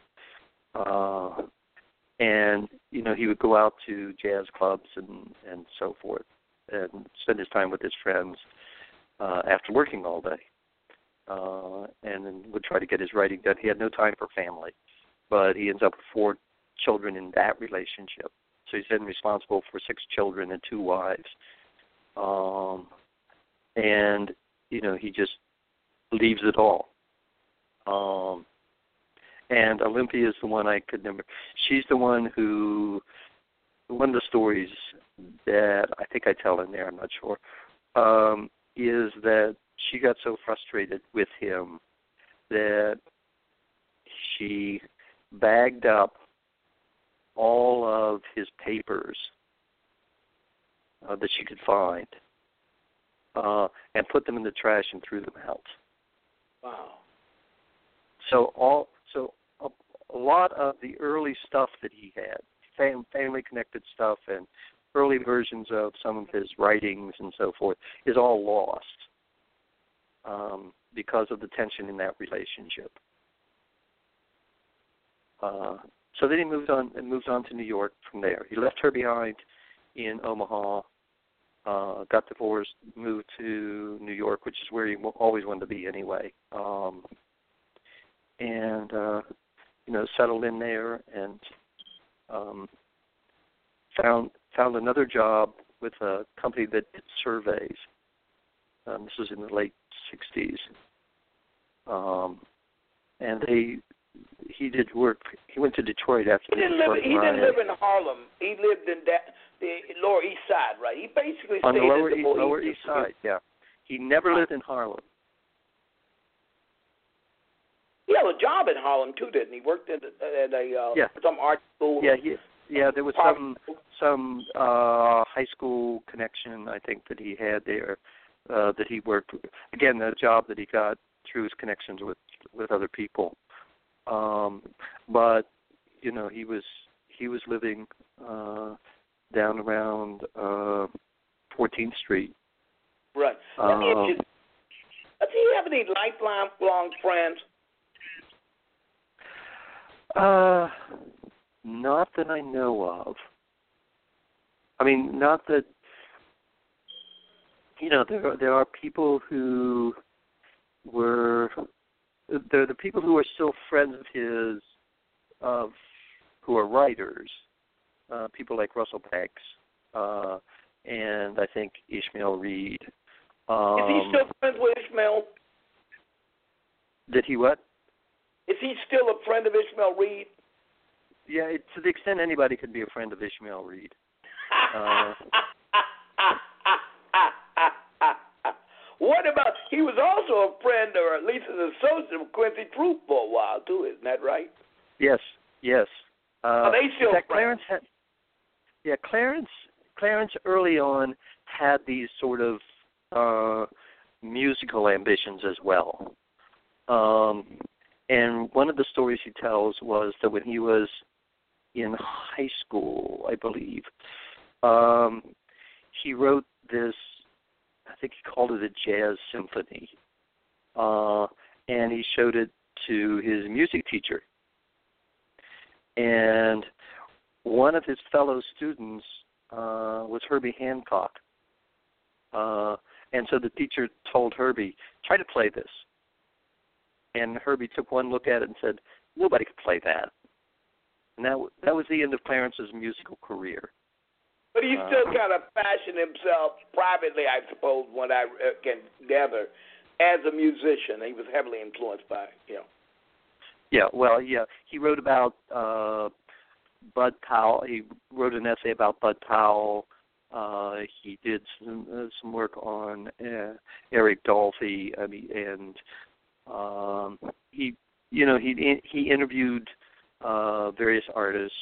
And he would go out to jazz clubs and so forth, and spend his time with his friends after working all day, and then would try to get his writing done. He had no time for family, but he ends up with 4 children in that relationship. So he's been responsible for 6 children and 2 wives. And, he just leaves it all. And Olympia is the one I could never. She's the one who, one of the stories that I think I tell in there, I'm not sure, is that she got so frustrated with him that she bagged up all of his papers that she could find and put them in the trash and threw them out. Wow. So a lot of the early stuff that he had, family-connected stuff and early versions of some of his writings and so forth, is all lost because of the tension in that relationship. So then he moves on to New York from there. He left her behind in Omaha, got divorced, moved to New York, which is where he always wanted to be anyway, and settled in there and found another job with a company that did surveys. This was in the late 60s, and he did work. He went to Detroit after. He didn't live in Harlem. He lived in the Lower East Side, right? He basically on stayed the in the Lower East Side. Yeah, he never lived in Harlem. He had a job in Harlem too, didn't he? Worked at some art school. Yeah. There was some high school connection, I think, that he had there. That he worked again, the job that he got through his connections with other people. But he was living down around 14th Street. Right. Let me ask you, does he have any lifelong friends? Not that I know of. I mean, not that. There are people who were. There are the people who are still friends of his, who are writers. People like Russell Banks, and I think Ishmael Reed. Is he still friends with Ishmael? Did he what? Is he still a friend of Ishmael Reed? Yeah, to the extent anybody could be a friend of Ishmael Reed. What about, he was also a friend or at least an associate of Quincy Troupe for a while too, isn't that right? Yes. Are they still friends? Clarence early on had these sort of musical ambitions as well. And one of the stories he tells was that when he was in high school, I believe, he wrote this, I think he called it a jazz symphony, and he showed it to his music teacher. And one of his fellow students was Herbie Hancock. And so the teacher told Herbie, try to play this. And Herbie took one look at it and said, nobody could play that. And that was the end of Clarence's musical career. But he still kind of fashioned himself privately, I suppose, when I can gather, as a musician. He was heavily influenced by, Yeah, he wrote about Bud Powell. He wrote an essay about Bud Powell. He did some work on Eric Dolphy. He interviewed various artists,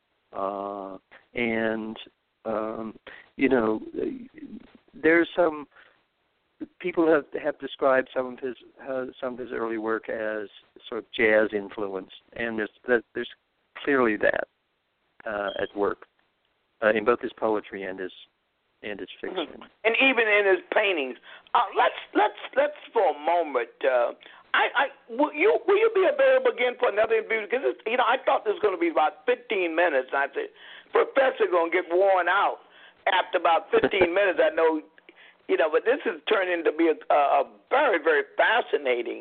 and there's some people have described some of his early work as sort of jazz influenced, and there's clearly that at work. in both his poetry and his fiction. Mm-hmm. And even in his paintings. Let's for a moment. Will you be available again for another interview? Because I thought this was going to be about 15 minutes. I said, Professor's going to get worn out after about 15 minutes. I know, but this has turned into be a very, very fascinating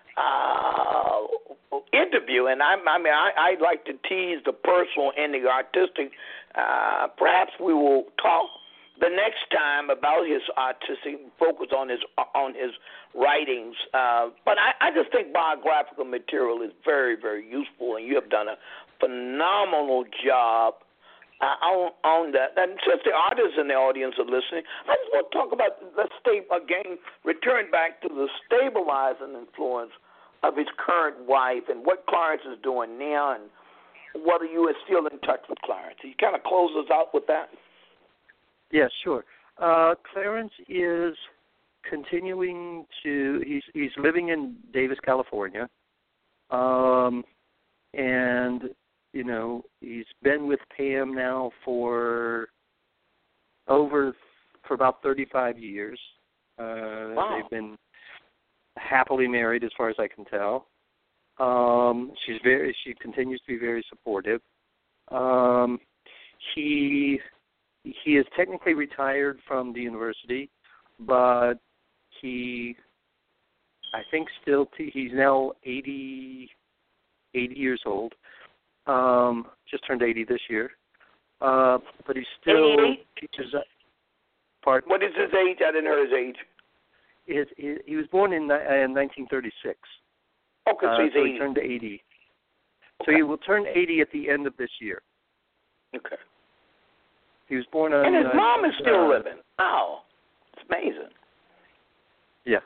interview. And I like to tease the personal and the artistic. Perhaps we will talk the next time about his artistic focus on his writings. But I just think biographical material is very, very useful, and you have done a phenomenal job on that. And since the artists in the audience are listening, I just want to talk about, return back to the stabilizing influence of his current wife and what Clarence is doing now and whether you are still in touch with Clarence. Can you kind of close us out with that? Yeah, sure. Clarence is continuing to. He's living in Davis, California, and he's been with Pam now for about 35 years. Wow. They've been happily married, as far as I can tell. She continues to be very supportive. He is technically retired from the university, but I think he's now 80 years old. Just turned 80 this year. But he still 88? teaches. Pardon? What is his age? I didn't hear his age. He was born in 1936. Okay, so he's 80. He turned 80. Okay. So he will turn 80 at the end of this year. Okay. He was born on. And his mom is still living. Wow, it's amazing. Yeah.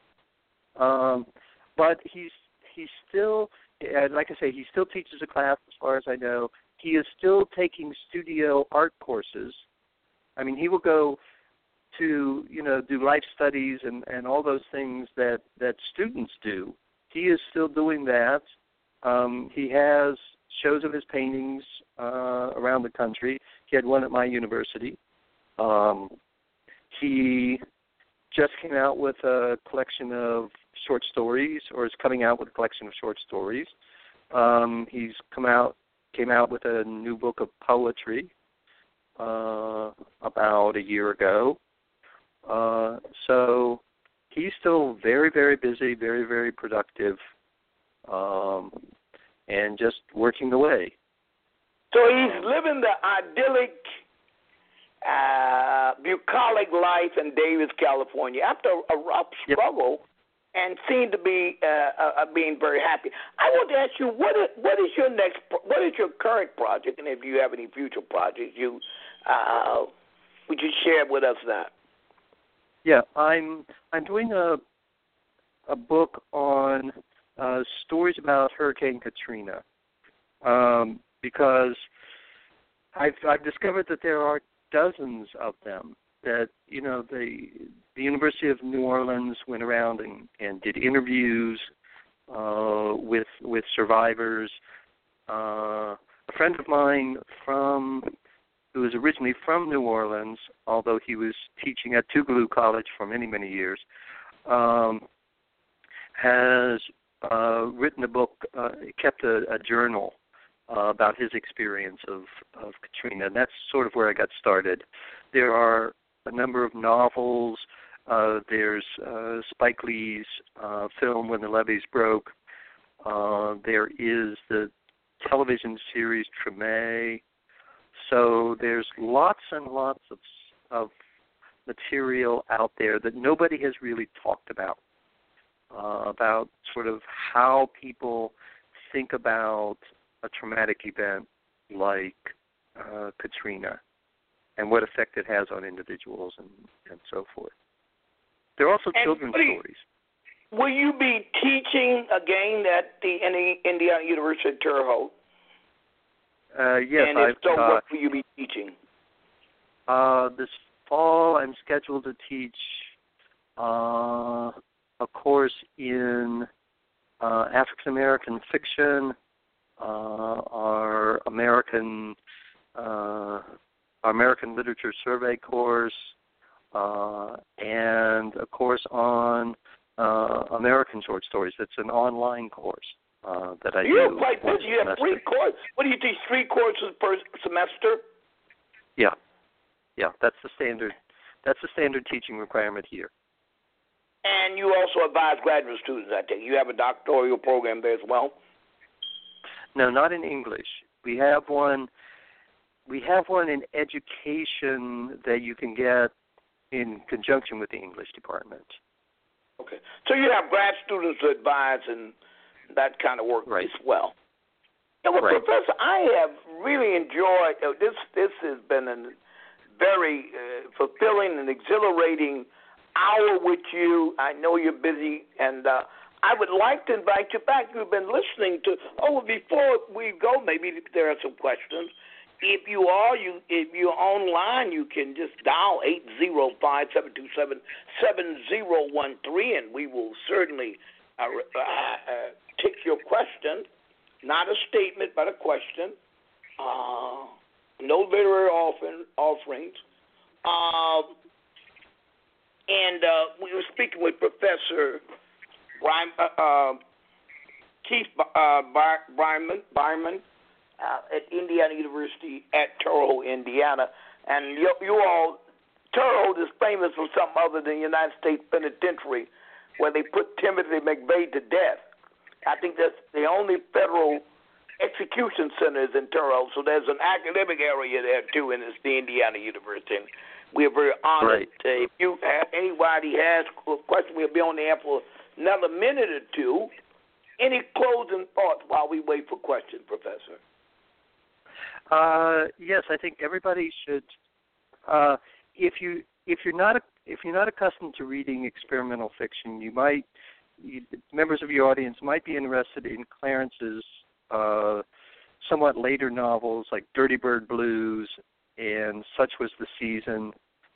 But he's still, like I say, he still teaches a class, as far as I know. He is still taking studio art courses. I mean, he will go to do life studies and all those things that students do. He is still doing that. He has shows of his paintings around the country. He had one at my university. He just came out with a collection of short stories, or is coming out with a collection of short stories. He's came out with a new book of poetry about a year ago. So he's still very, very busy, very, very productive, and just working away. So he's living the idyllic, bucolic life in Davis, California, after a rough struggle, and seemed to be being very happy. I want to ask you, what is your current project, and if you have any future projects, would you share with us that? Yeah, I'm doing a book on stories about Hurricane Katrina, because I've discovered that there are dozens of them. That the University of New Orleans went around and did interviews with survivors. A friend of mine who was originally from New Orleans, although he was teaching at Tougaloo College for many, many years, has written a book, kept a journal about his experience of Katrina, and that's sort of where I got started. There are a number of novels. There's Spike Lee's film When the Levees Broke. There is the television series Treme. So there's lots and lots of material out there that nobody has really talked about sort of how people think about a traumatic event like Katrina and what effect it has on individuals and so forth. There are also children's stories. Will you be teaching again at the Indiana University at Terre Haute? Yes. And if so, what will you be teaching? This fall, I'm scheduled to teach a course in African American fiction, our American American Literature Survey course, and a course on American short stories. It's an online course that I do. You're quite busy. You have 3 courses. What do you teach? 3 courses per semester? Yeah. That's the standard. That's the standard teaching requirement here. And you also advise graduate students, I think. You have a doctoral program there as well? No, not in English. We have one in education that you can get in conjunction with the English department. Okay. So you have grad students to advise and that kind of work right. as well. Yeah, well, right. Professor, I have really enjoyed this. This has been a very fulfilling and exhilarating hour with you. I know you're busy, and I would like to invite you back. You've been listening to. Oh, before we go, maybe there are some questions. If you're online, you can just dial 805-727-7013, and we will certainly take your question. Not a statement, but a question. No literary offerings. And we were speaking with Professor Keith Byman at Indiana University at Terre Haute, Indiana. And you all, Terre Haute is famous for something other than the United States Penitentiary, where they put Timothy McVeigh to death. I think that's the only federal execution center is in Terre Haute. So there's an academic area there, too, and it's the Indiana University. And we are very honored. Right. If you anybody has a question, we'll be on the air for another minute or two. Any closing thoughts while we wait for questions, Professor? Yes, I think everybody should. If you're not accustomed to reading experimental fiction, members of your audience might be interested in Clarence's somewhat later novels like Dirty Bird Blues and Such Was the Season,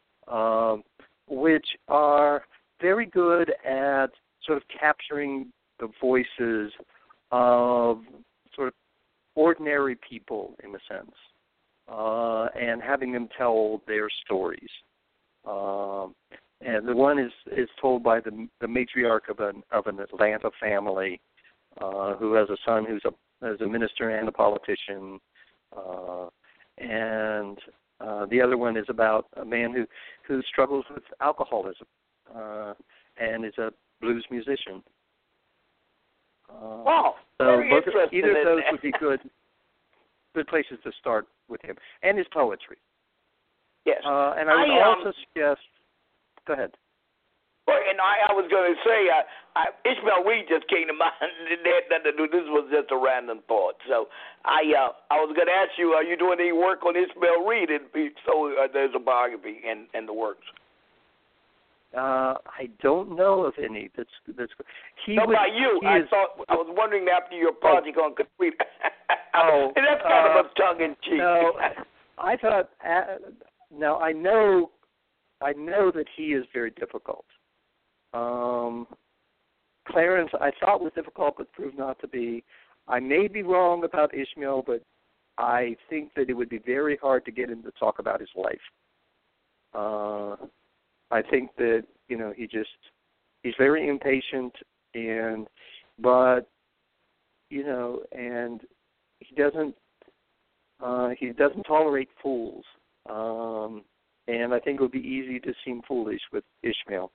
which are very good at sort of capturing the voices of sort of ordinary people, in a sense, and having them tell their stories. And the one is told by the matriarch of an Atlanta family who has a son who's a minister and a politician, and the other one is about a man who struggles with alcoholism and is a blues musician. Wow, so very interesting. Either of those would be good places to start with him, and his poetry. Yes. And I would also suggest. Go ahead. And I was going to say, Ishmael Reed just came to mind. It had nothing to do. This was just a random thought. So I was going to ask you, are you doing any work on Ishmael Reed? So there's a biography in the works. I don't know of any. That's. How about you? I was wondering after your project on Katrina. And that's kind of a tongue in cheek. No, I thought. Now I know that he is very difficult. Clarence, I thought was difficult, but proved not to be. I may be wrong about Ishmael, but I think that it would be very hard to get him to talk about his life. I think that he's very impatient, but he doesn't tolerate fools, and I think it would be easy to seem foolish with Ishmael.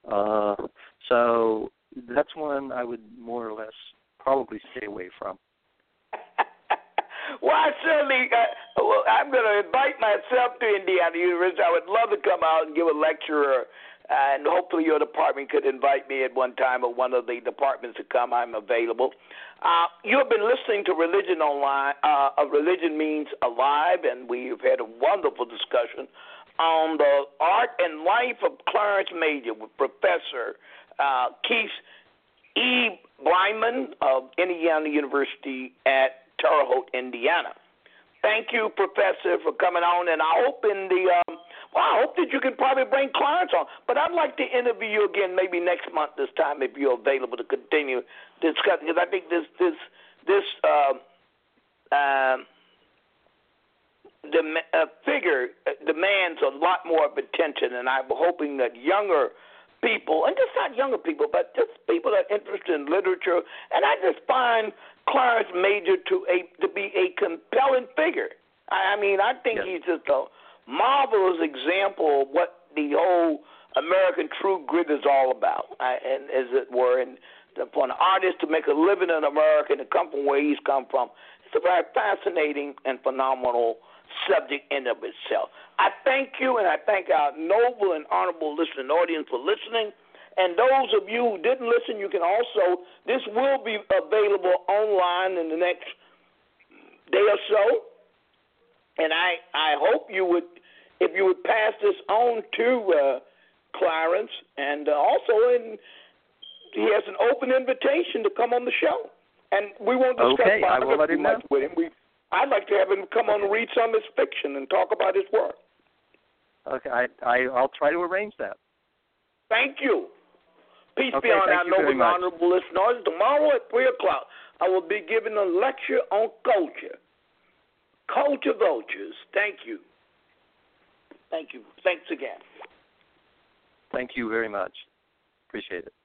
So that's one I would more or less probably stay away from. Well, I certainly, I'm going to invite myself to Indiana University. I would love to come out and give a lecture, and hopefully your department could invite me at one time or one of the departments to come. I'm available. You have been listening to Religion Online. Religion Means Alive, and we've had a wonderful discussion on the art and life of Clarence Major with Professor Keith E. Byman of Indiana University at Terre Haute, Indiana. Thank you, Professor, for coming on, and I hope I hope that you can probably bring Clarence on. But I'd like to interview you again maybe next month this time if you're available to continue discussing, because I think this figure demands a lot more of attention, and I'm hoping that younger people, and just not younger people, but just people that are interested in literature, and I just find Clarence Major to be a compelling figure. I mean, I think he's just a marvelous example of what the whole American true grit is all about, and as it were, and for an artist to make a living in America and to come from where he's come from, it's a very fascinating and phenomenal subject in of itself. I thank you, and I thank our noble and honorable listening audience for listening. And those of you who didn't listen, you can also, this will be available online in the next day or so. And I hope you would, if you would pass this on to Clarence, and also he has an open invitation to come on the show. And we won't discuss biography much with him. I'd like to have him come on and read some of his fiction and talk about his work. Okay, I'll try to arrange that. Thank you. Peace be on our noble and honorable listeners. Tomorrow at 3 o'clock, I will be giving a lecture on culture. Culture vultures. Thank you. Thank you. Thanks again. Thank you very much. Appreciate it.